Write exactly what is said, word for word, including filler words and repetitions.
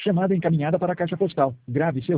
Chamada encaminhada para a caixa postal. Grave seu